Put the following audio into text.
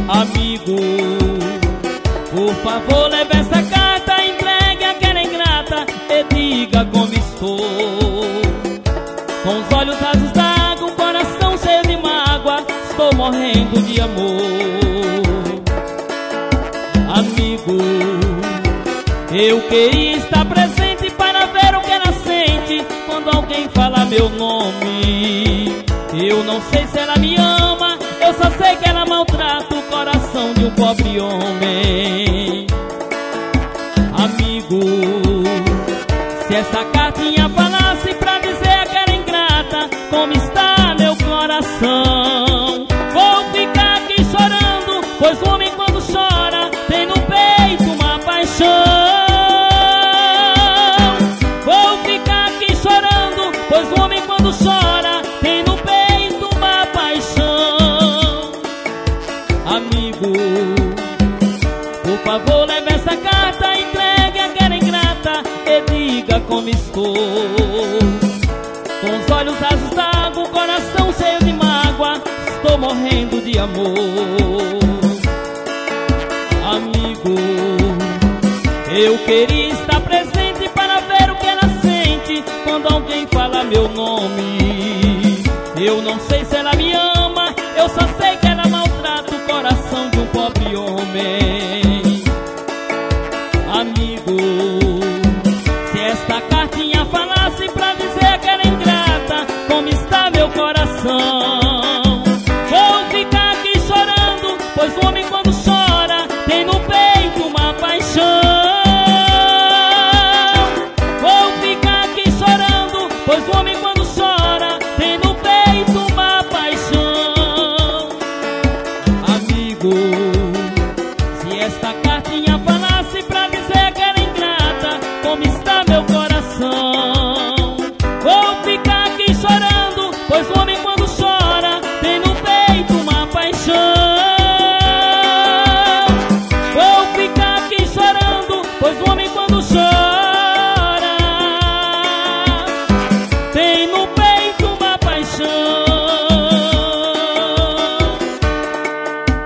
Amigo, por favor, leve essa carta, entregue àquela ingrata e diga como estou. Com os olhos rasos d'água, um coração cheio de mágoa, estou morrendo de amor. Amigo, eu queria estar presente para ver o que ela sente quando alguém fala meu nome. Eu não sei se ela me ama, eu só sei que ela maltrata o coração de um pobre homem. Amigo, se essa cartinha falasse pra dizer àquela ingrata como está meu coração, vou ficar aqui chorando, pois o homem quando chora tem no peito uma paixão. Vou ficar aqui chorando, pois o homem quando chora tem no peito uma paixão. Amigo, por favor, leve essa carta, entregue àquela ingrata e diga como estou. Com os olhos rasos d'água, o coração cheio de mágoa, estou morrendo de amor. Amigo, eu queria estar presente para ver o que ela sente quando alguém fala meu nome. Eu não sei se ela me ama, eu só sei que ela maltrata o coração de um pobre homem. Amigo, se esta cartinha falasse pra dizer àquela ingrata como está meu coração, vou ficar aqui chorando, pois o homem quando chora tem no peito uma paixão. Vou ficar aqui chorando, pois o homem quando chora tem no peito uma paixão. Amigo, se esta cartinha falasse pra dizer àquela ingrata como está meu coração,